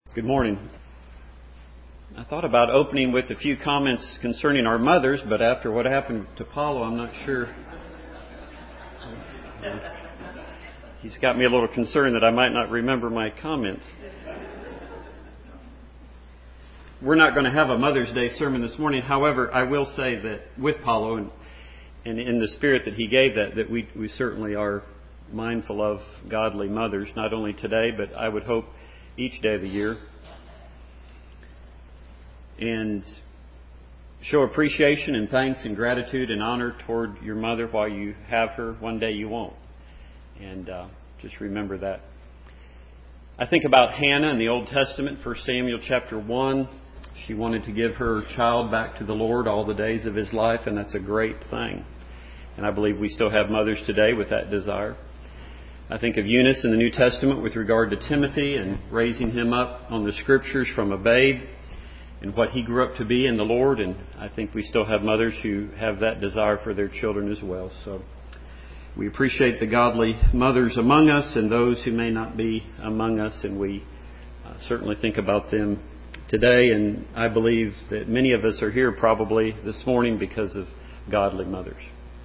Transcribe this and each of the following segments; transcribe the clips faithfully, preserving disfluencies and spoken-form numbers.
Good morning. I thought about opening with a few comments concerning our mothers, but after what happened to Paulo, I'm not sure. He's got me a little concerned that I might not remember my comments. We're not going to have a Mother's Day sermon this morning. However, I will say that with Paulo and, and in the spirit that he gave that, that we, we certainly are mindful of godly mothers, not only today, but I would hope each day of the year, and show appreciation and thanks and gratitude and honor toward your mother while you have her. One day you won't, and uh, just remember that. I think about Hannah in the Old Testament, First Samuel chapter one. She wanted to give her child back to the Lord all the days of his life, and that's a great thing. And I believe we still have mothers today with that desire. I think of Eunice in the New Testament with regard to Timothy and raising him up on the Scriptures from a babe and what he grew up to be in the Lord. And I think we still have mothers who have that desire for their children as well. So we appreciate the godly mothers among us and those who may not be among us. And we uh, certainly think about them today. And I believe that many of us are here probably this morning because of godly mothers.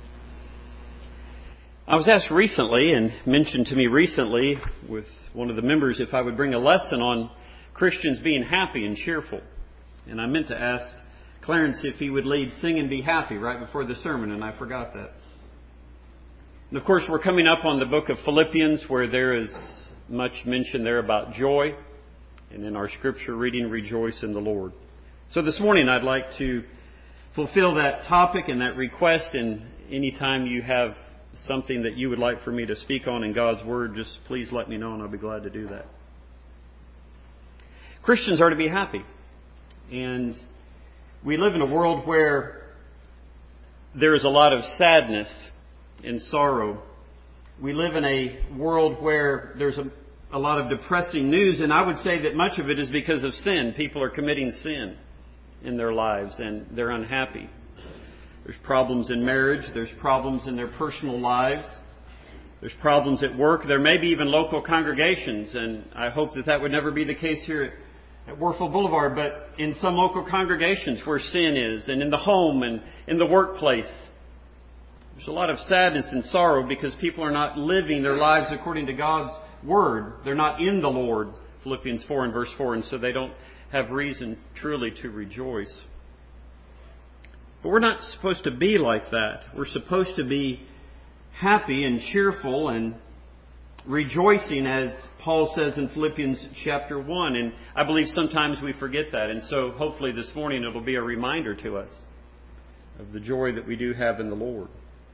I was asked recently and mentioned to me recently with one of the members if I would bring a lesson on Christians being happy and cheerful. And I meant to ask Clarence if he would lead Sing and Be Happy right before the sermon, and I forgot that. And of course, we're coming up on the book of Philippians where there is much mention there about joy. And in our scripture reading, rejoice in the Lord. So this morning I'd like to fulfill that topic and that request, and anytime you have something that you would like for me to speak on in God's Word, just please let me know and I'll be glad to do that. Christians are to be happy. And we live in a world where there is a lot of sadness and sorrow. We live in a world where there's a, a lot of depressing news, and I would say that much of it is because of sin. People are committing sin in their lives and they're unhappy. There's problems in marriage. There's problems in their personal lives. There's problems at work. There may be even local congregations, and I hope that that would never be the case here at, at Warfield Boulevard, but in some local congregations where sin is, and in the home and in the workplace. There's a lot of sadness and sorrow because people are not living their lives according to God's Word. They're not in the Lord, Philippians four and verse four, and so they don't have reason truly to rejoice. But we're not supposed to be like that. We're supposed to be happy and cheerful and rejoicing, as Paul says in Philippians chapter one. And I believe sometimes we forget that. And so hopefully this morning it'll be a reminder to us of the joy that we do have in the Lord.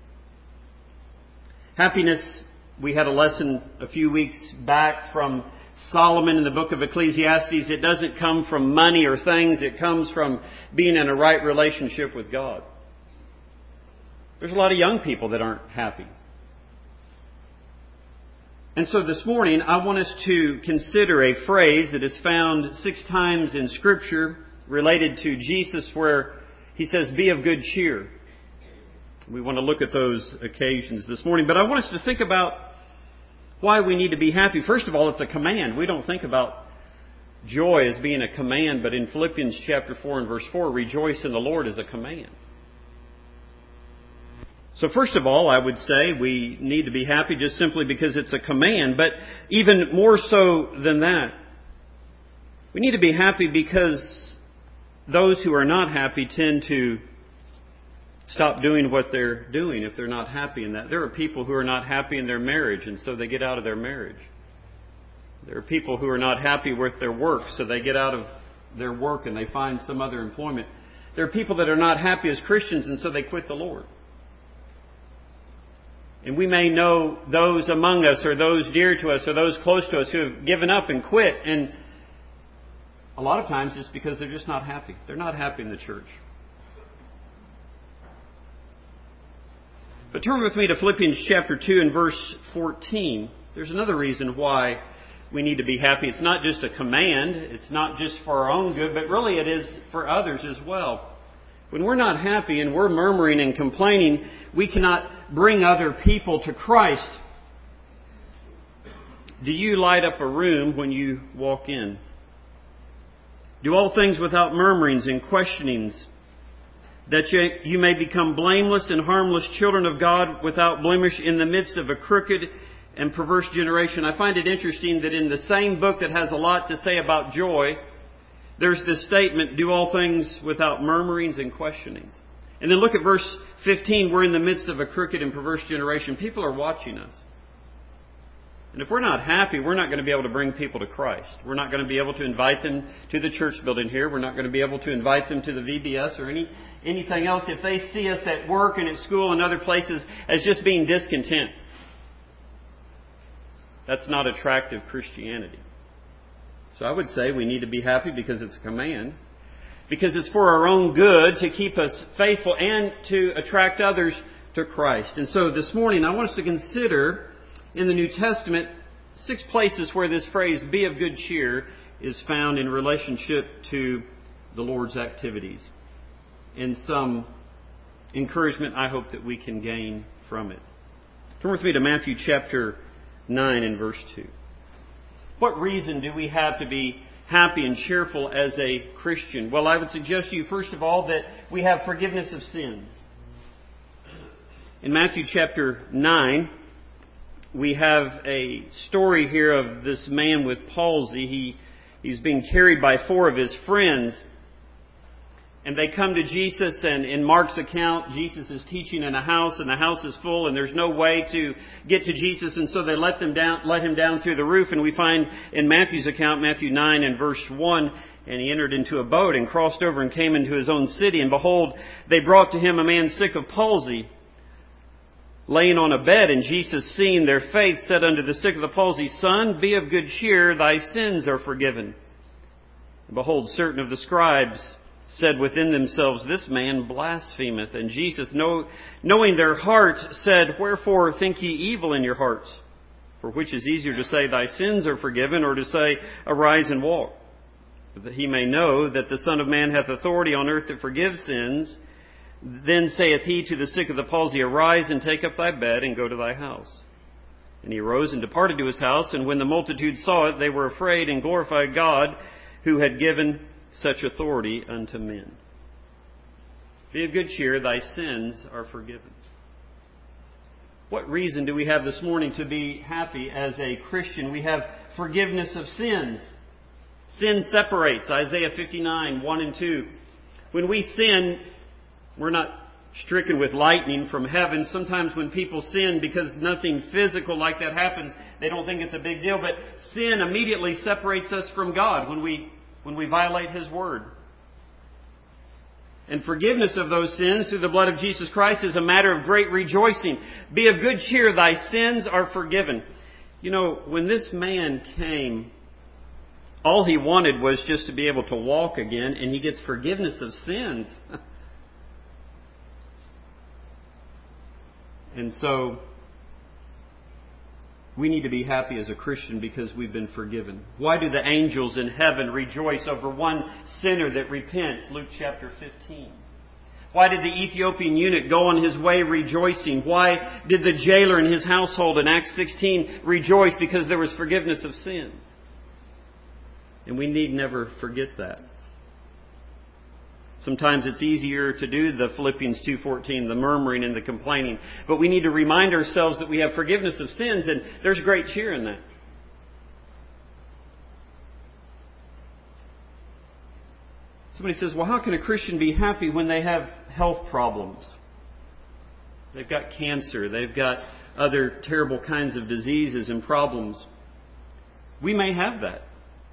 Happiness, we had a lesson a few weeks back from Solomon in the book of Ecclesiastes. It doesn't come from money or things. It comes from being in a right relationship with God. There's a lot of young people that aren't happy. And so this morning, I want us to consider a phrase that is found six times in Scripture related to Jesus, where He says, "Be of good cheer." We want to look at those occasions this morning. But I want us to think about why we need to be happy. First of all, it's a command. We don't think about joy as being a command, but in Philippians chapter four and verse four, rejoice in the Lord is a command. So first of all, I would say we need to be happy just simply because it's a command, but even more so than that, we need to be happy because those who are not happy tend to stop doing what they're doing if they're not happy in that. There are people who are not happy in their marriage, and so they get out of their marriage. There are people who are not happy with their work, so they get out of their work and they find some other employment. There are people that are not happy as Christians, and so they quit the Lord. And we may know those among us or those dear to us or those close to us who have given up and quit, and a lot of times it's because they're just not happy. They're not happy in the church. But turn with me to Philippians chapter two and verse fourteen. There's another reason why we need to be happy. It's not just a command. It's not just for our own good, but really it is for others as well. When we're not happy and we're murmuring and complaining, we cannot bring other people to Christ. Do you light up a room when you walk in? Do all things without murmurings and questionings, that you, you may become blameless and harmless children of God without blemish in the midst of a crooked and perverse generation. I find it interesting that in the same book that has a lot to say about joy, there's this statement, do all things without murmurings and questionings. And then look at verse fifteen. We're in the midst of a crooked and perverse generation. People are watching us. And if we're not happy, we're not going to be able to bring people to Christ. We're not going to be able to invite them to the church building here. We're not going to be able to invite them to the V B S or any anything else if they see us at work and at school and other places as just being discontent. That's not attractive Christianity. So I would say we need to be happy because it's a command. Because it's for our own good to keep us faithful and to attract others to Christ. And so this morning I want us to consider in the New Testament six places where this phrase, be of good cheer, is found in relationship to the Lord's activities. And some encouragement I hope that we can gain from it. Turn with me to Matthew chapter nine and verse two. What reason do we have to be happy and cheerful as a Christian? Well, I would suggest to you, first of all, that we have forgiveness of sins. In Matthew chapter nine, we have a story here of this man with palsy. He, he's being carried by four of his friends. And they come to Jesus, and in Mark's account, Jesus is teaching in a house, and the house is full, and there's no way to get to Jesus, and so they let them down, let him down through the roof. And we find in Matthew's account, Matthew nine and verse one, and he entered into a boat and crossed over and came into his own city. And behold, they brought to him a man sick of palsy, laying on a bed. And Jesus, seeing their faith, said unto the sick of the palsy, Son, be of good cheer, thy sins are forgiven. And behold, certain of the scribes said within themselves, This man blasphemeth. And Jesus, know, knowing their hearts, said, Wherefore think ye evil in your hearts? For which is easier to say, Thy sins are forgiven, or to say, Arise and walk? But that he may know that the Son of Man hath authority on earth to forgive sins. Then saith he to the sick of the palsy, Arise and take up thy bed and go to thy house. And he arose and departed to his house. And when the multitude saw it, they were afraid and glorified God, who had given such authority unto men. Be of good cheer, thy sins are forgiven. What reason do we have this morning to be happy as a Christian? We have forgiveness of sins. Sin separates, Isaiah fifty-nine, one and two. When we sin, we're not stricken with lightning from heaven. Sometimes when people sin, because nothing physical like that happens, they don't think it's a big deal. But sin immediately separates us from God when we when we violate His Word. And forgiveness of those sins through the blood of Jesus Christ is a matter of great rejoicing. Be of good cheer, thy sins are forgiven. You know, when this man came, all he wanted was just to be able to walk again, and he gets forgiveness of sins. And so, we need to be happy as a Christian because we've been forgiven. Why do the angels in heaven rejoice over one sinner that repents? Luke chapter fifteen. Why did the Ethiopian eunuch go on his way rejoicing? Why did the jailer in his household in Acts sixteen rejoice? Because there was forgiveness of sins. And we need never forget that. Sometimes it's easier to do the Philippians two fourteen, the murmuring and the complaining. But we need to remind ourselves that we have forgiveness of sins, and there's great cheer in that. Somebody says, well, how can a Christian be happy when they have health problems? They've got cancer. They've got other terrible kinds of diseases and problems. We may have that.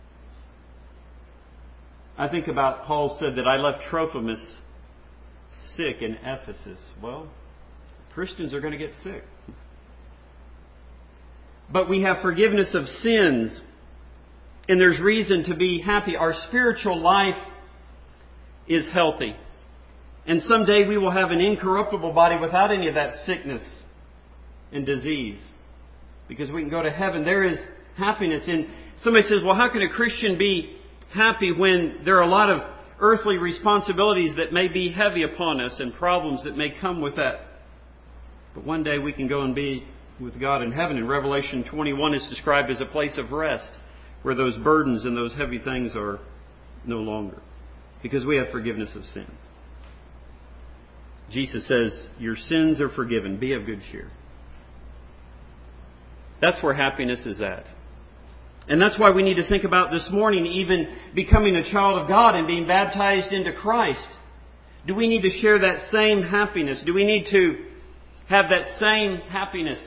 I think about Paul said that I left Trophimus sick in Ephesus. Well, Christians are going to get sick. But we have forgiveness of sins, and there's reason to be happy. Our spiritual life is healthy. And someday we will have an incorruptible body without any of that sickness and disease. Because we can go to heaven. There is happiness. And somebody says, well, how can a Christian be happy when there are a lot of earthly responsibilities that may be heavy upon us and problems that may come with that? But one day we can go and be with God in heaven. And Revelation twenty-one is described as a place of rest where those burdens and those heavy things are no longer, because we have forgiveness of sins. Jesus says, your sins are forgiven. Be of good cheer. That's where happiness is at. And that's why we need to think about this morning, even becoming a child of God and being baptized into Christ. Do we need to share that same happiness? Do we need to have that same happiness?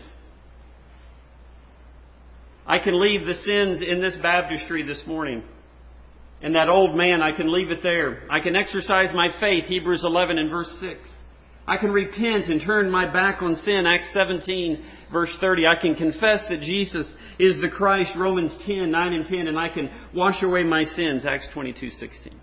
I can leave the sins in this baptistry this morning. And that old man, I can leave it there. I can exercise my faith, Hebrews eleven and verse six. I can repent and turn my back on sin, Acts seventeen, verse thirty. I can confess that Jesus is the Christ, Romans ten, nine and ten. And I can wash away my sins, Acts twenty-two, sixteen.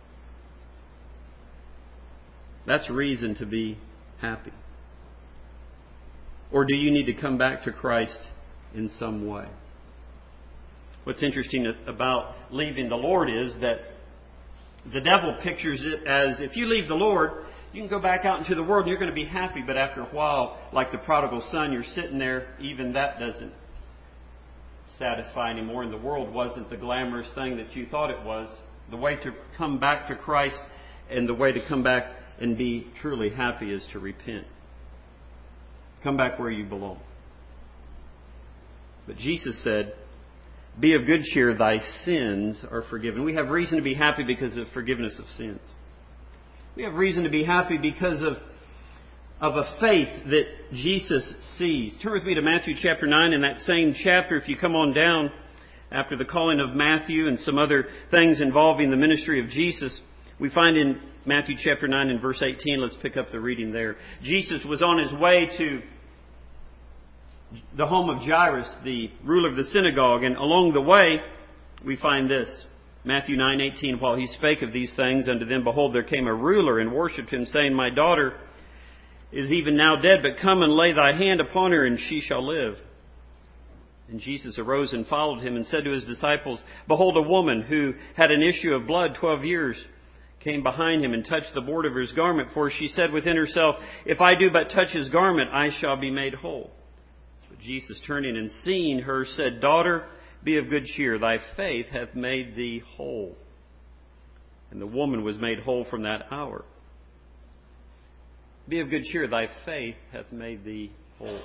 That's reason to be happy. Or do you need to come back to Christ in some way? What's interesting about leaving the Lord is that the devil pictures it as if you leave the Lord, you can go back out into the world and you're going to be happy. But after a while, like the prodigal son, you're sitting there. Even that doesn't satisfy anymore. And the world wasn't the glamorous thing that you thought it was. The way to come back to Christ and the way to come back and be truly happy is to repent. Come back where you belong. But Jesus said, be of good cheer, thy sins are forgiven. We have reason to be happy because of forgiveness of sins. We have reason to be happy because of, of a faith that Jesus sees. Turn with me to Matthew chapter nine. In that same chapter, if you come on down after the calling of Matthew and some other things involving the ministry of Jesus, we find in Matthew chapter nine and verse eighteen, let's pick up the reading there. Jesus was on his way to the home of Jairus, the ruler of the synagogue, and along the way we find this. Matthew nine eighteen, while he spake of these things unto them, behold, there came a ruler and worshipped him, saying, my daughter is even now dead, but come and lay thy hand upon her, and she shall live. And Jesus arose and followed him, and said to his disciples, behold, a woman who had an issue of blood twelve years came behind him and touched the border of his garment, for she said within herself, if I do but touch his garment, I shall be made whole. But Jesus, turning and seeing her, said, daughter, be of good cheer, thy faith hath made thee whole. And the woman was made whole from that hour. Be of good cheer, thy faith hath made thee whole.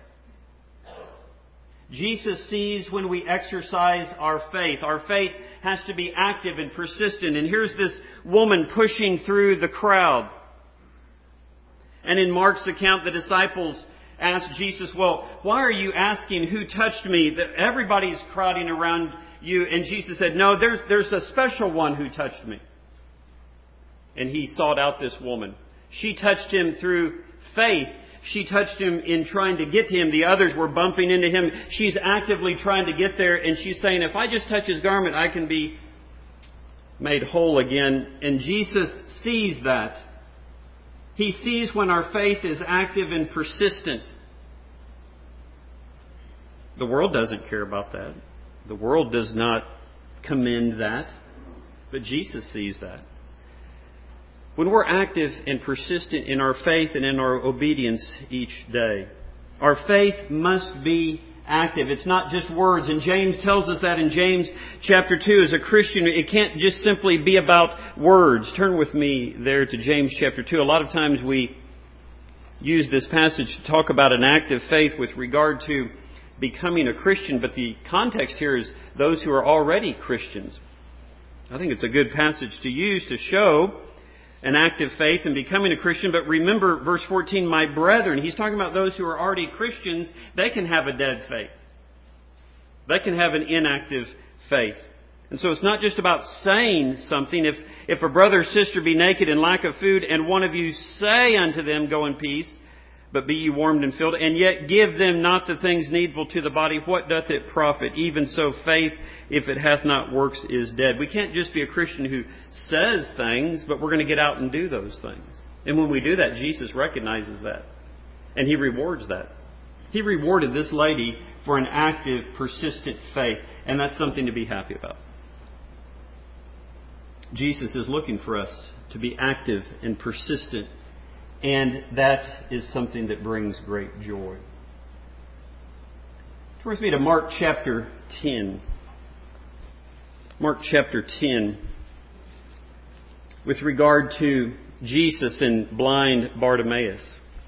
Jesus sees when we exercise our faith. Our faith has to be active and persistent. And here's this woman pushing through the crowd. And in Mark's account, the disciples asked Jesus, well, why are you asking who touched me? Everybody's crowding around you. And Jesus said, no, there's, there's a special one who touched me. And he sought out this woman. She touched him through faith. She touched him in trying to get to him. The others were bumping into him. She's actively trying to get there. And she's saying, if I just touch his garment, I can be made whole again. And Jesus sees that. He sees when our faith is active and persistent. The world doesn't care about that. The world does not commend that. But Jesus sees that. When we're active and persistent in our faith and in our obedience each day, our faith must be active. It's not just words. And James tells us that in James chapter two. As a Christian, it can't just simply be about words. Turn with me there to James chapter two. A lot of times we use this passage to talk about an active faith with regard to becoming a Christian. But the context here is those who are already Christians. I think it's a good passage to use to show an active faith and becoming a Christian. But remember verse fourteen, my brethren. He's talking about those who are already Christians. They can have a dead faith. They can have an inactive faith. And so it's not just about saying something. If, if a brother or sister be naked and lack of food, and one of you say unto them, go in peace, but be ye warmed and filled, and yet give them not the things needful to the body, what doth it profit? Even so faith, if it hath not works, is dead. We can't just be a Christian who says things, but we're going to get out and do those things. And when we do that, Jesus recognizes that. And He rewards that. He rewarded this lady for an active, persistent faith. And that's something to be happy about. Jesus is looking for us to be active and persistent. And that is something that brings great joy. Turn with me to Mark chapter ten. Mark chapter ten. with regard to Jesus and blind Bartimaeus.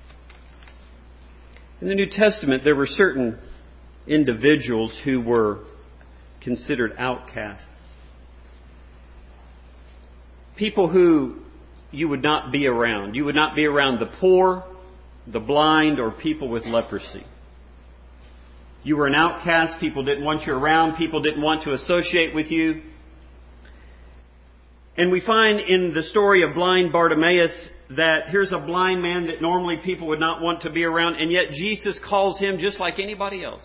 In the New Testament, there were certain individuals who were considered outcasts. People who you would not be around. You would not be around the poor, the blind, or people with leprosy. You were an outcast. People didn't want you around. People didn't want to associate with you. And we find in the story of blind Bartimaeus that here's a blind man that normally people would not want to be around, and yet Jesus calls him just like anybody else.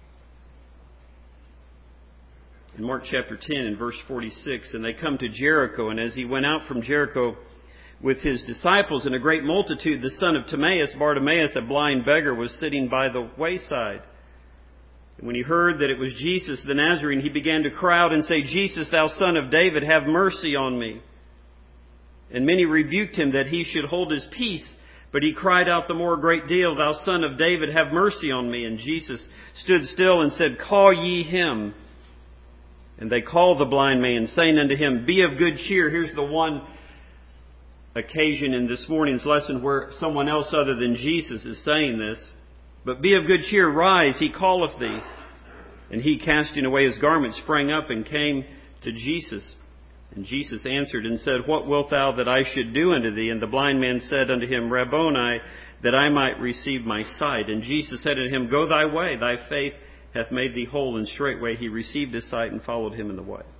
In Mark chapter ten and verse forty-six, and they come to Jericho, and as he went out from Jericho with his disciples and a great multitude, the son of Timaeus, Bartimaeus, a blind beggar, was sitting by the wayside. And when he heard that it was Jesus the Nazarene, he began to cry out and say, Jesus, thou son of David, have mercy on me. And many rebuked him that he should hold his peace. But he cried out the more great deal, thou son of David, have mercy on me. And Jesus stood still and said, call ye him. And they called the blind man, saying unto him, be of good cheer. Here's the one occasion in this morning's lesson where someone else other than Jesus is saying this. But be of good cheer, rise, he calleth thee. And he, casting away his garment, sprang up and came to Jesus. And Jesus answered and said, what wilt thou that I should do unto thee? And the blind man said unto him, Rabboni, that I might receive my sight. And Jesus said unto him, go thy way, thy faith hath made thee whole. And straightway he received his sight and followed him in the way.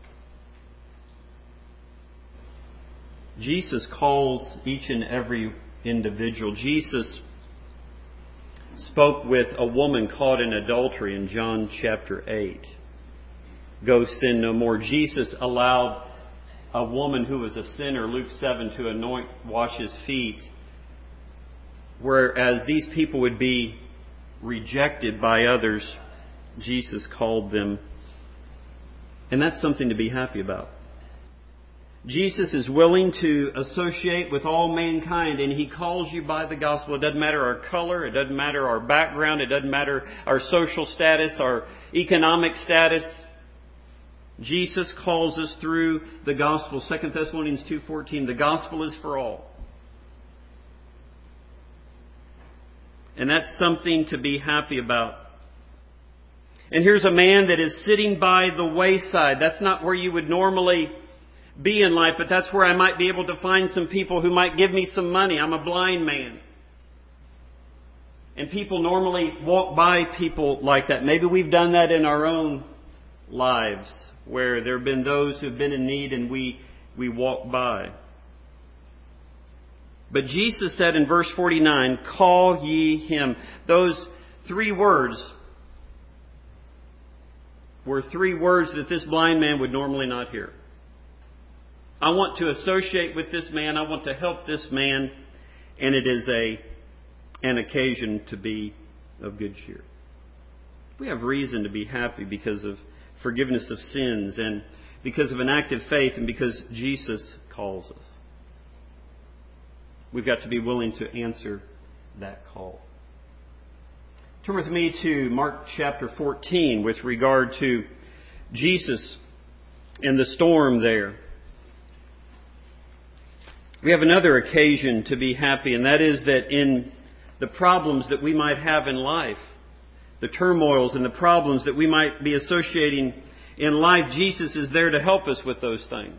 Jesus calls each and every individual. Jesus spoke with a woman caught in adultery in John chapter eight. Go sin no more. Jesus allowed a woman who was a sinner, Luke seven, to anoint, wash his feet. Whereas these people would be rejected by others, Jesus called them. And that's something to be happy about. Jesus is willing to associate with all mankind, and He calls you by the gospel. It doesn't matter our color, it doesn't matter our background, it doesn't matter our social status, our economic status. Jesus calls us through the gospel. Second Thessalonians two fourteen, the gospel is for all. And that's something to be happy about. And here's a man that is sitting by the wayside. That's not where you would normally be in life, but that's where I might be able to find some people who might give me some money. I'm a blind man. And people normally walk by people like that. Maybe we've done that in our own lives, where there have been those who have been in need and we, we walk by. But Jesus said in verse forty-nine, call ye him. Those three words were three words that this blind man would normally not hear. I want to associate with this man. I want to help this man. And it is a an occasion to be of good cheer. We have reason to be happy because of forgiveness of sins and because of an act of faith and because Jesus calls us. We've got to be willing to answer that call. Turn with me to Mark chapter fourteen with regard to Jesus and the storm there. We have another occasion to be happy, and that is that in the problems that we might have in life, the turmoils and the problems that we might be associating in life, Jesus is there to help us with those things.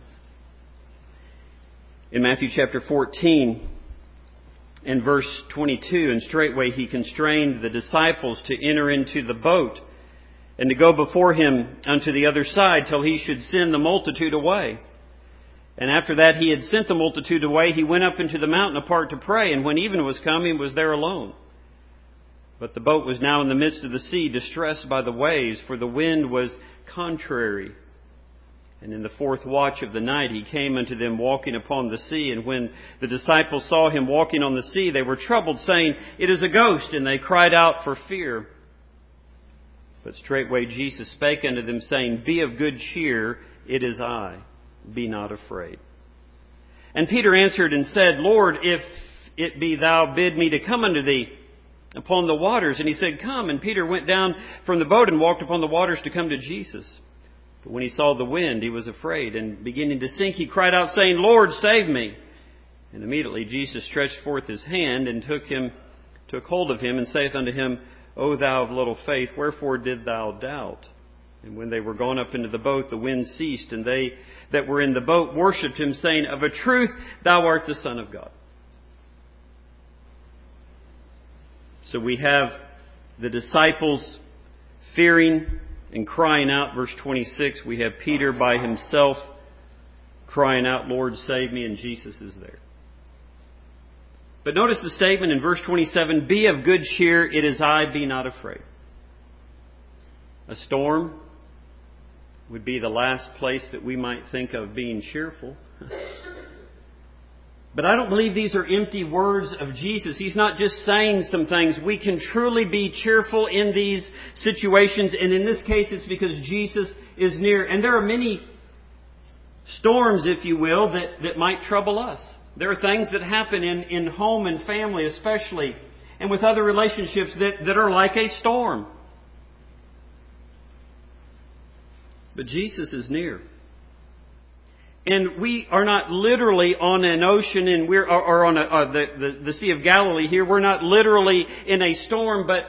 In Matthew chapter fourteen and verse twenty-two, and straightway he constrained the disciples to enter into the boat and to go before him unto the other side till he should send the multitude away. And after that he had sent the multitude away, he went up into the mountain apart to pray. And when even was come, he was there alone. But the boat was now in the midst of the sea, distressed by the waves, for the wind was contrary. And in the fourth watch of the night he came unto them walking upon the sea. And when the disciples saw him walking on the sea, they were troubled, saying, It is a ghost. And they cried out for fear. But straightway Jesus spake unto them, saying, Be of good cheer, it is I. Be not afraid. And Peter answered and said, Lord, if it be thou, bid me to come unto thee upon the waters. And he said, Come. And Peter went down from the boat and walked upon the waters to come to Jesus. But when he saw the wind, he was afraid, and beginning to sink, he cried out, saying, Lord, save me. And immediately Jesus stretched forth his hand, and took him, took hold of him, and saith unto him, O thou of little faith, wherefore did thou doubt? And when they were gone up into the boat, the wind ceased, and they that were in the boat worshipped him, saying, Of a truth, thou art the Son of God. So we have the disciples fearing and crying out. Verse twenty-six, we have Peter by himself crying out, Lord, save me, and Jesus is there. But notice the statement in verse twenty-seven, Be of good cheer, it is I, be not afraid. A storm would be the last place that we might think of being cheerful. But I don't believe these are empty words of Jesus. He's not just saying some things. We can truly be cheerful in these situations. And in this case, it's because Jesus is near. And there are many storms, if you will, that, that might trouble us. There are things that happen in, in home and family especially, and with other relationships that, that are like a storm. But Jesus is near. And we are not literally on an ocean, and we're or, or on a, uh, the, the the Sea of Galilee here. We're not literally in a storm, but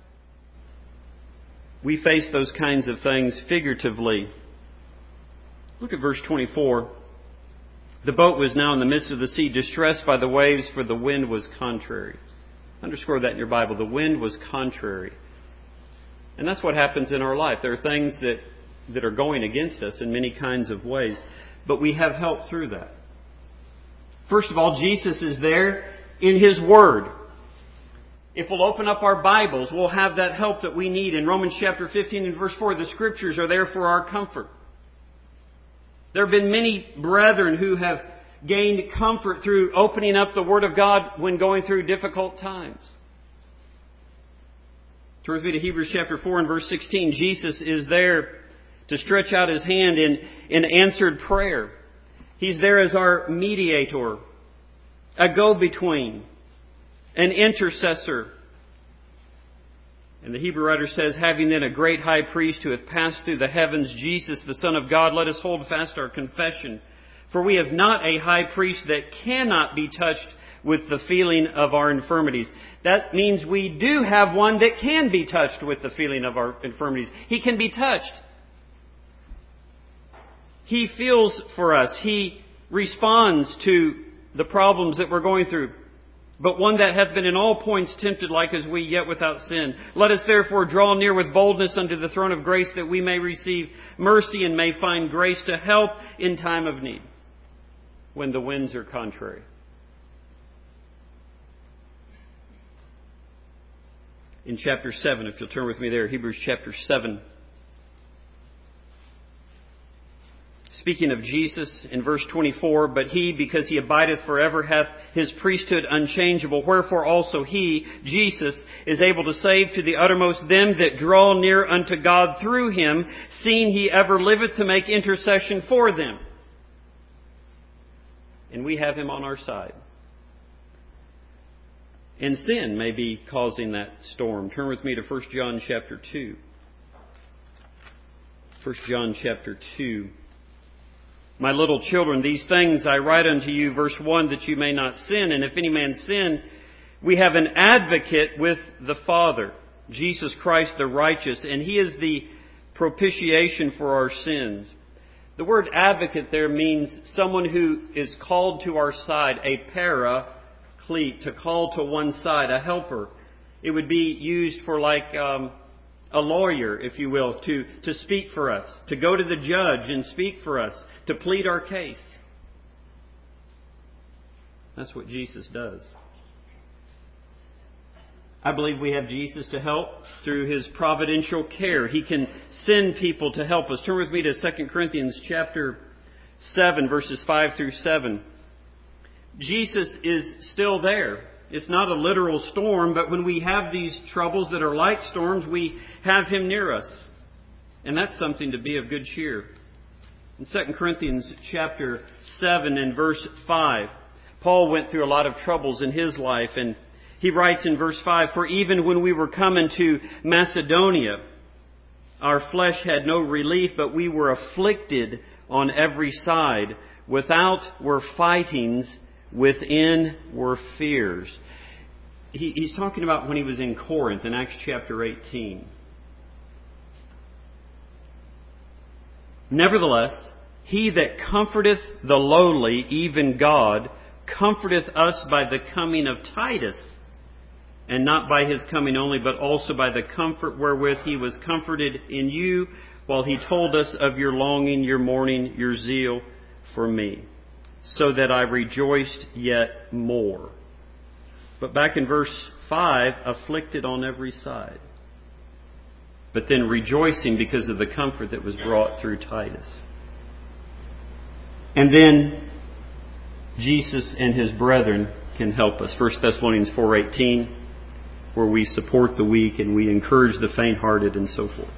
we face those kinds of things figuratively. Look at verse twenty-four. The boat was now in the midst of the sea, distressed by the waves, for the wind was contrary. Underscore that in your Bible. The wind was contrary. And that's what happens in our life. There are things that, that are going against us in many kinds of ways. But we have help through that. First of all, Jesus is there in His Word. If we'll open up our Bibles, we'll have that help that we need. In Romans chapter fifteen and verse four, the Scriptures are there for our comfort. There have been many brethren who have gained comfort through opening up the Word of God when going through difficult times. Turn with me to Hebrews chapter four and verse sixteen. Jesus is there to stretch out His hand in, in answered prayer. He's there as our mediator, a go-between, an intercessor. And the Hebrew writer says, having then a great high priest who hath passed through the heavens, Jesus, the Son of God, let us hold fast our confession. For we have not a high priest that cannot be touched with the feeling of our infirmities. That means we do have one that can be touched with the feeling of our infirmities. He can be touched. He feels for us. He responds to the problems that we're going through. But one that hath been in all points tempted like as we, yet without sin. Let us therefore draw near with boldness unto the throne of grace, that we may receive mercy and may find grace to help in time of need, when the winds are contrary. In chapter seven, if you'll turn with me there, Hebrews chapter seven. Speaking of Jesus in verse twenty-four, but He, because He abideth forever, hath His priesthood unchangeable. Wherefore also He, Jesus, is able to save to the uttermost them that draw near unto God through Him, seeing He ever liveth to make intercession for them. And we have Him on our side. And sin may be causing that storm. Turn with me to First John chapter two. First John chapter two. My little children, these things I write unto you, verse one, that you may not sin. And if any man sin, we have an advocate with the Father, Jesus Christ the righteous, and He is the propitiation for our sins. The word advocate there means someone who is called to our side, a paraclete, to call to one side, a helper. It would be used for like um, a lawyer, if you will, to, to speak for us, to go to the judge and speak for us, to plead our case. That's what Jesus does. I believe we have Jesus to help through His providential care. He can send people to help us. Turn with me to Second Corinthians chapter seven, verses five through seven. Jesus is still there. It's not a literal storm, but when we have these troubles that are like storms, we have Him near us. And that's something to be of good cheer. In Second Corinthians chapter seven and verse five, Paul went through a lot of troubles in his life, and he writes in verse five, For even when we were come into Macedonia, Our flesh had no relief, but we were afflicted on every side. Without were fightings, within were fears. He, he's talking about when he was in Corinth in Acts chapter eighteen. Nevertheless, he that comforteth the lowly, even God, comforteth us by the coming of Titus, and not by his coming only, but also by the comfort wherewith he was comforted in you, while he told us of your longing, your mourning, your zeal for me, so that I rejoiced yet more. But back in verse five, afflicted on every side, but then rejoicing because of the comfort that was brought through Titus. And then Jesus and his brethren can help us. First Thessalonians four eighteen, where we support the weak and we encourage the faint-hearted and so forth.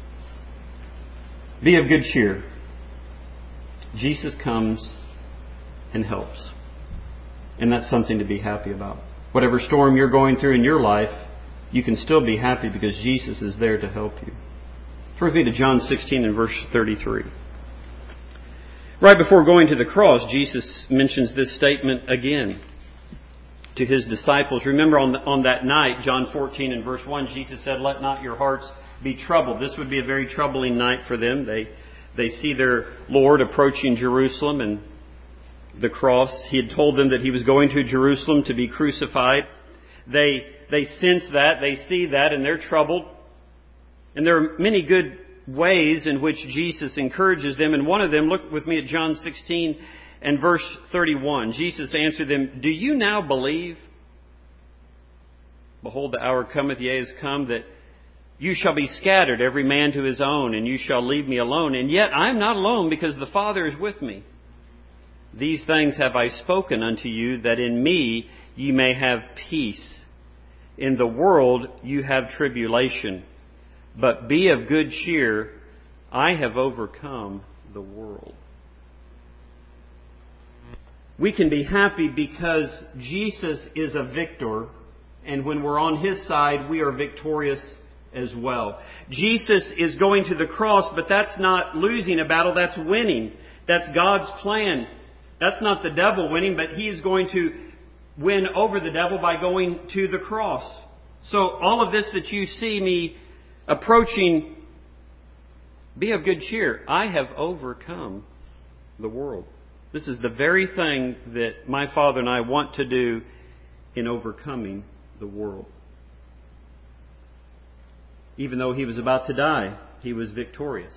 Be of good cheer. Jesus comes and helps. And that's something to be happy about. Whatever storm you're going through in your life, you can still be happy because Jesus is there to help you. Turn with me to John sixteen and verse thirty-three. Right before going to the cross, Jesus mentions this statement again to his disciples. Remember on, the, on that night, John fourteen and verse one, Jesus said, "Let not your hearts be troubled." This would be a very troubling night for them. They, they see their Lord approaching Jerusalem and the cross. He had told them that he was going to Jerusalem to be crucified. They, they sense that, they see that, and they're troubled. And there are many good ways in which Jesus encourages them. And one of them, look with me at John sixteen and verse thirty-one. Jesus answered them, "Do you now believe? Behold, the hour cometh, yea, is come, that you shall be scattered, every man to his own, and you shall leave me alone. And yet I am not alone, because the Father is with me. These things have I spoken unto you, that in me ye may have peace. In the world you have tribulation. But be of good cheer, I have overcome the world." We can be happy because Jesus is a victor, and when we're on his side, we are victorious as well. Jesus is going to the cross, but that's not losing a battle, that's winning. That's God's plan. That's not the devil winning, but he is going to win over the devil by going to the cross. So all of this that you see me approaching, be of good cheer. I have overcome the world. This is the very thing that my Father and I want to do in overcoming the world. Even though he was about to die, he was victorious.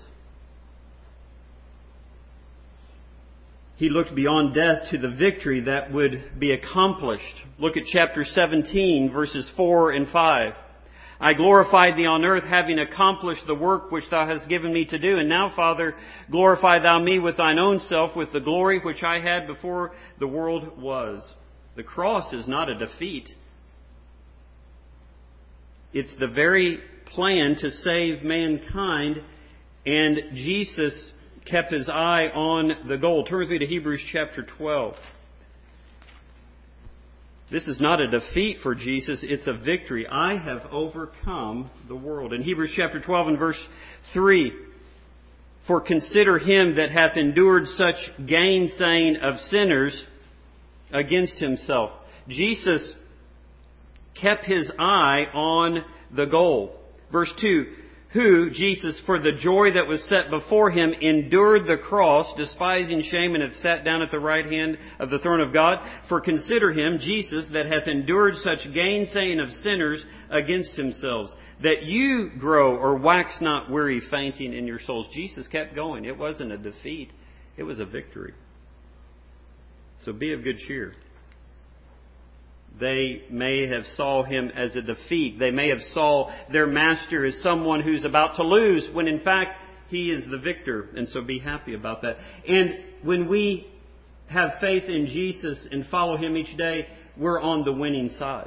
He looked beyond death to the victory that would be accomplished. Look at chapter seventeen, verses four and five. "I glorified thee on earth, having accomplished the work which thou hast given me to do. And now, Father, glorify thou me with thine own self, with the glory which I had before the world was." The cross is not a defeat. It's the very plan to save mankind, and Jesus kept his eye on the goal. Turn with me to Hebrews chapter twelve. This is not a defeat for Jesus, it's a victory. I have overcome the world. In Hebrews chapter twelve and verse three, "For consider him that hath endured such gainsaying of sinners against himself." Jesus kept his eye on the goal. Verse two, "Who, Jesus, for the joy that was set before him, endured the cross, despising shame, and hath sat down at the right hand of the throne of God. For consider him, Jesus, that hath endured such gainsaying of sinners against himself, that you grow or wax not weary, fainting in your souls." Jesus kept going. It wasn't a defeat. It was a victory. So be of good cheer. They may have saw him as a defeat. They may have saw their master as someone who's about to lose, when in fact he is the victor. And so be happy about that. And when we have faith in Jesus and follow him each day, we're on the winning side.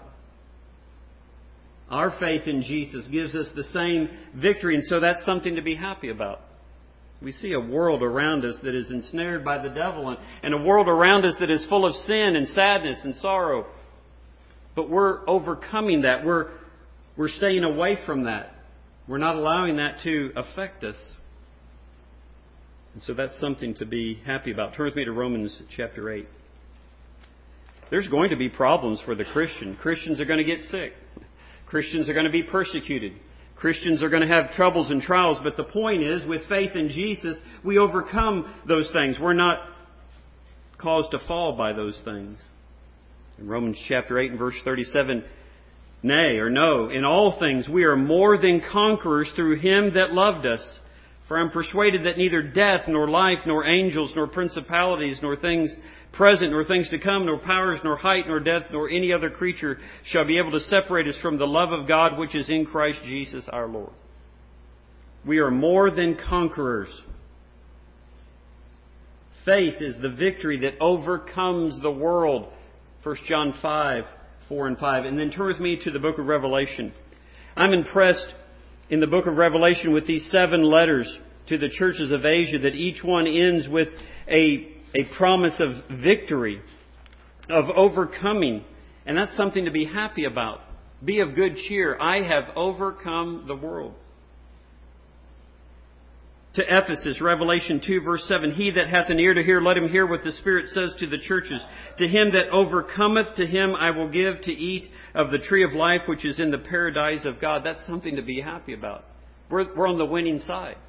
Our faith in Jesus gives us the same victory, and so that's something to be happy about. We see a world around us that is ensnared by the devil, and, and a world around us that is full of sin and sadness and sorrow. But we're overcoming that. We're, we're staying away from that. We're not allowing that to affect us. And so that's something to be happy about. Turn with me to Romans chapter eight. There's going to be problems for the Christian. Christians are going to get sick. Christians are going to be persecuted. Christians are going to have troubles and trials. But the point is, with faith in Jesus, we overcome those things. We're not caused to fall by those things. In Romans chapter eight and verse thirty-seven, nay, or no, in all things we are more than conquerors through Him that loved us. For I am persuaded that neither death, nor life, nor angels, nor principalities, nor things present, nor things to come, nor powers, nor height, nor depth, nor any other creature shall be able to separate us from the love of God which is in Christ Jesus our Lord. We are more than conquerors. Faith is the victory that overcomes the world. First John five, four and five. And then turn with me to the book of Revelation. I'm impressed in the book of Revelation with these seven letters to the churches of Asia, that each one ends with a, a promise of victory, of overcoming. And that's something to be happy about. Be of good cheer. I have overcome the world. To Ephesus, Revelation two, verse seven, he that hath an ear to hear, let him hear what the Spirit says to the churches. To him that overcometh, to him I will give to eat of the tree of life, which is in the paradise of God. That's something to be happy about. We're, we're on the winning side.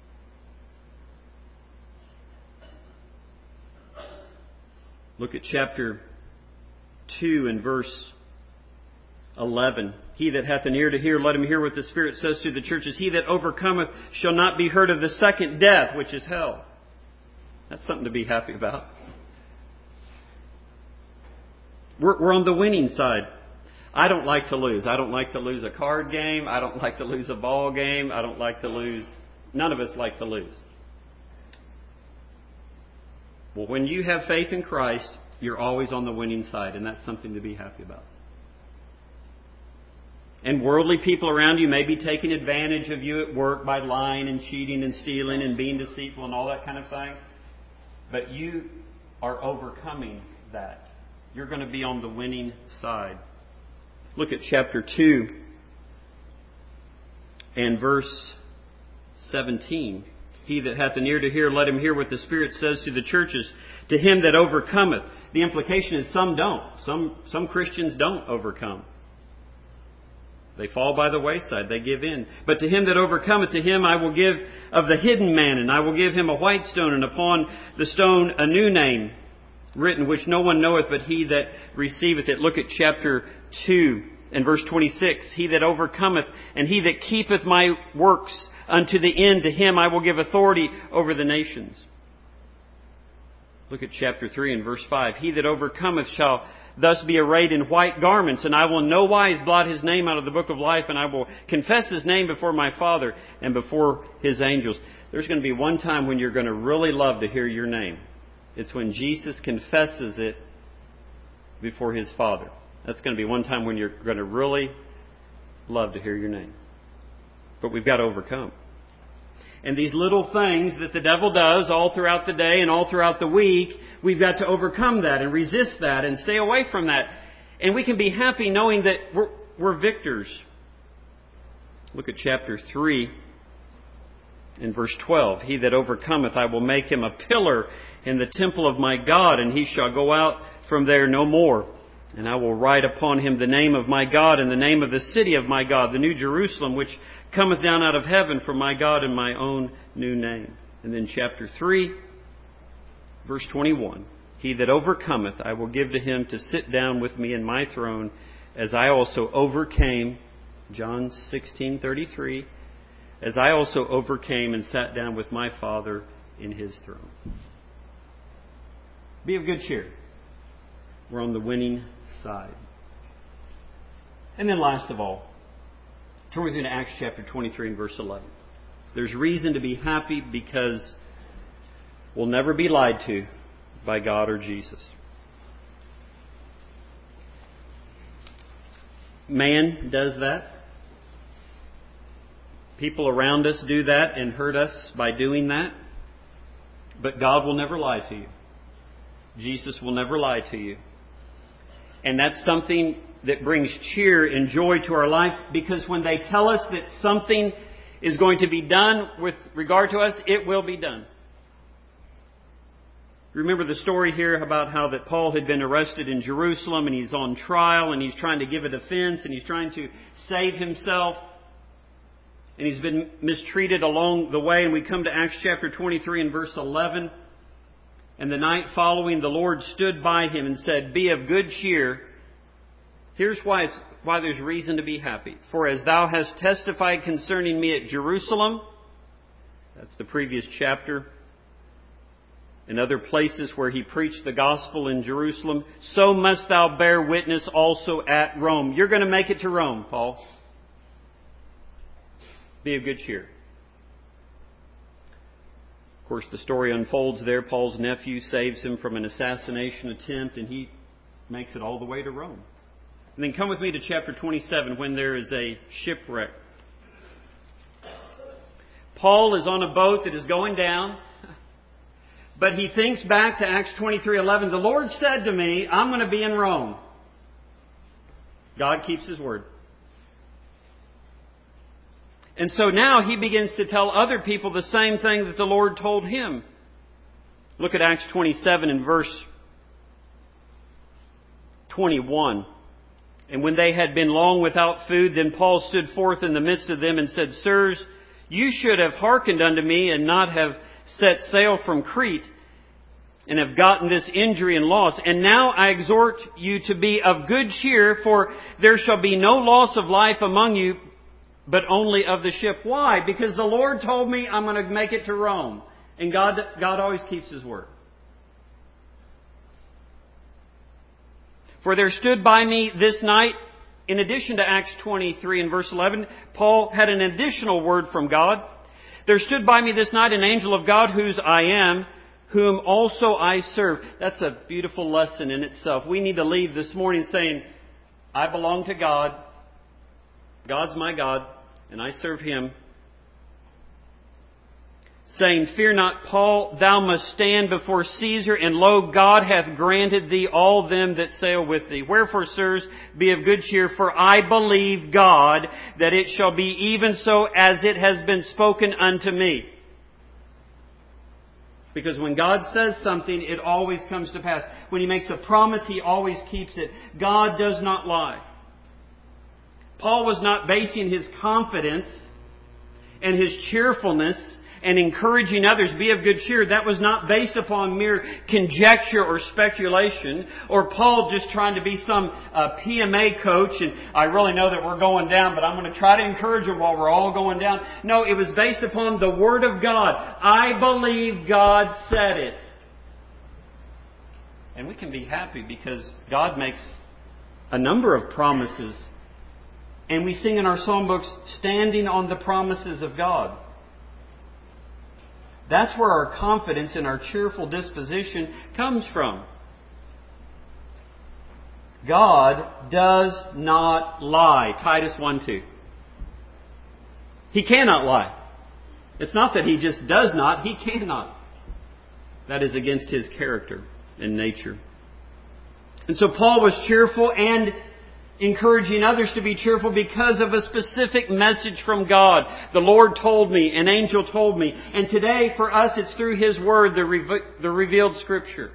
Look at chapter two and verse eleven. He that hath an ear to hear, let him hear what the Spirit says to the churches. He that overcometh shall not be hurt of the second death, which is hell. That's something to be happy about. We're, we're on the winning side. I don't like to lose. I don't like to lose a card game. I don't like to lose a ball game. I don't like to lose. None of us like to lose. Well, when you have faith in Christ, you're always on the winning side, and that's something to be happy about. And worldly people around you may be taking advantage of you at work by lying and cheating and stealing and being deceitful and all that kind of thing. But you are overcoming that. You're going to be on the winning side. Look at chapter two and verse seventeen. He that hath an ear to hear, let him hear what the Spirit says to the churches. To him that overcometh. The implication is some don't. Some, some Christians don't overcome. They fall by the wayside. They give in. But to him that overcometh, to him I will give of the hidden manna, I will give him a white stone, and upon the stone a new name written, which no one knoweth but he that receiveth it. Look at chapter two and verse twenty-six. He that overcometh, and he that keepeth my works unto the end, to him I will give authority over the nations. Look at chapter three and verse five. He that overcometh shall thus be arrayed in white garments, and I will in no wise blot his name out of the book of life, and I will confess his name before my Father and before his angels. There's going to be one time when you're going to really love to hear your name. It's when Jesus confesses it before his Father. That's going to be one time when you're going to really love to hear your name. But we've got to overcome. And these little things that the devil does all throughout the day and all throughout the week, we've got to overcome that and resist that and stay away from that. And we can be happy knowing that we're, we're victors. Look at chapter three in verse twelve. He that overcometh, I will make him a pillar in the temple of my God, and he shall go out from there no more. And I will write upon him the name of my God and the name of the city of my God, the new Jerusalem, which cometh down out of heaven from my God, and my own new name. And then chapter three, verse twenty-one. He that overcometh, I will give to him to sit down with me in my throne, as I also overcame, John sixteen thirty-three, as I also overcame and sat down with my Father in his throne. Be of good cheer. We're on the winning side. And then last of all, turn with me to Acts chapter twenty-three and verse eleven. There's reason to be happy because we'll never be lied to by God or Jesus. Man does that. People around us do that and hurt us by doing that. But God will never lie to you. Jesus will never lie to you. And that's something that brings cheer and joy to our life, because when they tell us that something is going to be done with regard to us, it will be done. Remember the story here about how that Paul had been arrested in Jerusalem and he's on trial and he's trying to give a defense and he's trying to save himself. And he's been mistreated along the way. And we come to Acts chapter twenty-three and verse eleven. And the night following, the Lord stood by him and said, "Be of good cheer. Here's why, it's, why there's reason to be happy. For as thou hast testified concerning me at Jerusalem," that's the previous chapter, "and other places where he preached the gospel in Jerusalem, so must thou bear witness also at Rome." You're going to make it to Rome, Paul. Be of good cheer. Of course, the story unfolds there. Paul's nephew saves him from an assassination attempt, and he makes it all the way to Rome. And then come with me to chapter twenty-seven, when there is a shipwreck. Paul is on a boat that is going down, but he thinks back to Acts twenty-three eleven. The Lord said to me, "I'm going to be in Rome." God keeps His word. And so now he begins to tell other people the same thing that the Lord told him. Look at Acts twenty-seven and verse twenty-one. "And when they had been long without food, then Paul stood forth in the midst of them and said, Sirs, you should have hearkened unto me and not have set sail from Crete, and have gotten this injury and loss. And now I exhort you to be of good cheer, for there shall be no loss of life among you, but only of the ship." Why? Because the Lord told me I'm going to make it to Rome. And God, God always keeps His word. "For there stood by me this night," in addition to Acts twenty-three and verse eleven, Paul had an additional word from God. "There stood by me this night an angel of God, whose I am, whom also I serve." That's a beautiful lesson in itself. We need to leave this morning saying, I belong to God. God's my God, and I serve Him. "Saying, Fear not, Paul, thou must stand before Caesar, and lo, God hath granted thee all them that sail with thee. Wherefore, sirs, be of good cheer, for I believe God, that it shall be even so as it has been spoken unto me." Because when God says something, it always comes to pass. When He makes a promise, He always keeps it. God does not lie. Paul was not basing his confidence and his cheerfulness and encouraging others, "Be of good cheer." That was not based upon mere conjecture or speculation, or Paul just trying to be some uh, P M A coach and I really know that we're going down, but I'm going to try to encourage them while we're all going down. No, it was based upon the Word of God. I believe God said it. And we can be happy because God makes a number of promises. And we sing in our songbooks, standing on the promises of God. That's where our confidence and our cheerful disposition comes from. God does not lie. Titus one two. He cannot lie. It's not that He just does not, He cannot. That is against His character and nature. And so Paul was cheerful and encouraging others to be cheerful because of a specific message from God. The Lord told me, an angel told me. And today, for us, it's through His Word, the, re- the revealed Scripture.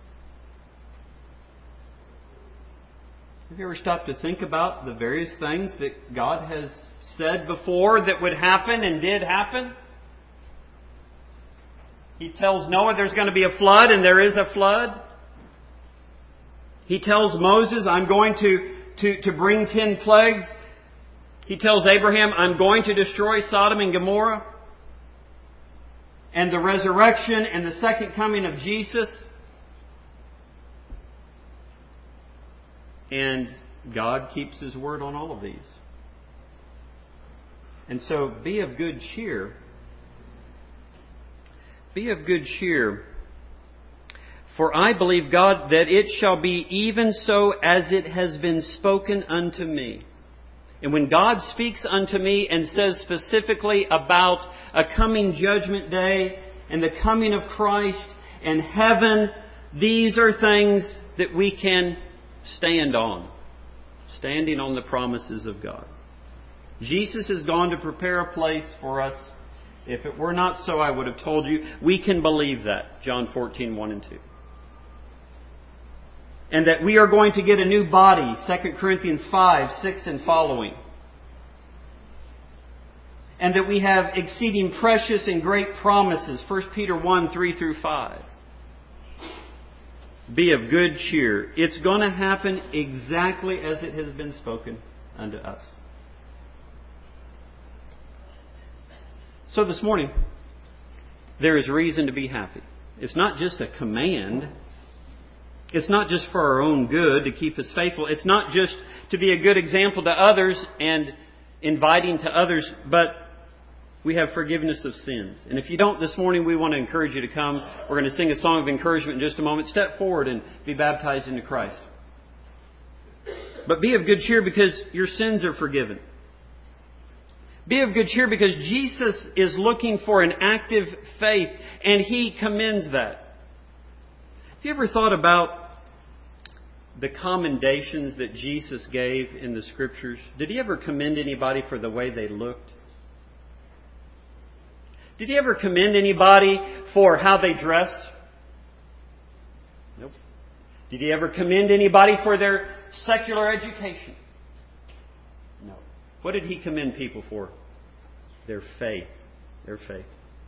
Have you ever stopped to think about the various things that God has said before that would happen and did happen? He tells Noah there's going to be a flood, and there is a flood. He tells Moses, I'm going to To, to bring ten plagues. He tells Abraham, I'm going to destroy Sodom and Gomorrah. And the resurrection and the second coming of Jesus. And God keeps His word on all of these. And so be of good cheer. Be of good cheer. "For I believe God, that it shall be even so as it has been spoken unto me." And when God speaks unto me and says specifically about a coming judgment day and the coming of Christ and heaven, these are things that we can stand on. Standing on the promises of God. Jesus has gone to prepare a place for us. If it were not so, I would have told you. We can believe that. John fourteen, one and two. And that we are going to get a new body. Second Corinthians five, six and following. And that we have exceeding precious and great promises. First Peter one, three through five. Be of good cheer. It's going to happen exactly as it has been spoken unto us. So this morning, there is reason to be happy. It's not just a command. It's not just for our own good to keep us faithful. It's not just to be a good example to others and inviting to others, but we have forgiveness of sins. And if you don't this morning, we want to encourage you to come. We're going to sing a song of encouragement in just a moment. Step forward and be baptized into Christ. But be of good cheer because your sins are forgiven. Be of good cheer because Jesus is looking for an active faith, and He commends that. Have you ever thought about the commendations that Jesus gave in the Scriptures? Did He ever commend anybody for the way they looked? Did He ever commend anybody for how they dressed? Nope. Did He ever commend anybody for their secular education? No. What did He commend people for? Their faith. Their faith.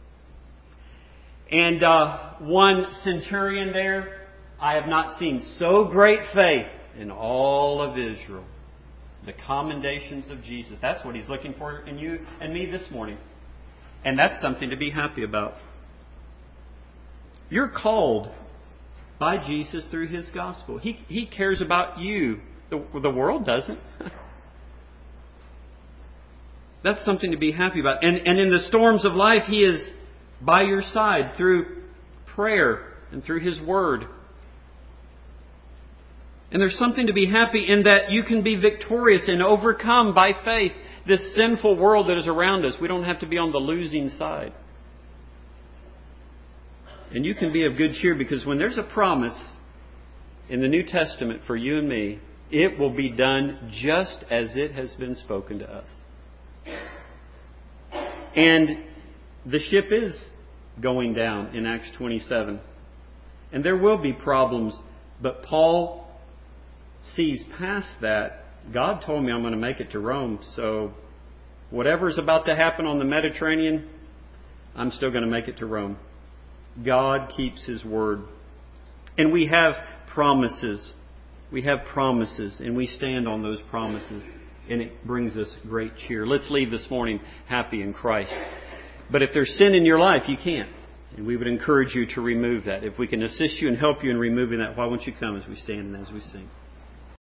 And uh, one centurion there, I have not seen so great faith in all of Israel. The commendations of Jesus. That's what He's looking for in you and me this morning. And that's something to be happy about. You're called by Jesus through His gospel. He, he cares about you. The, the world doesn't. That's something to be happy about. And, and in the storms of life, He is by your side through prayer and through His Word. And there's something to be happy in that you can be victorious and overcome by faith this sinful world that is around us. We don't have to be on the losing side. And you can be of good cheer because when there's a promise in the New Testament for you and me, it will be done just as it has been spoken to us. And the ship is going down in Acts twenty-seven. And there will be problems, but Paul sees past that. God told me I'm going to make it to Rome, so whatever's about to happen on the Mediterranean, I'm still going to make it to Rome. God keeps His word. And we have promises. We have promises, and we stand on those promises, and it brings us great cheer. Let's leave this morning happy in Christ. But if there's sin in your life, you can't. And we would encourage you to remove that. If we can assist you and help you in removing that, why won't you come as we stand and as we sing?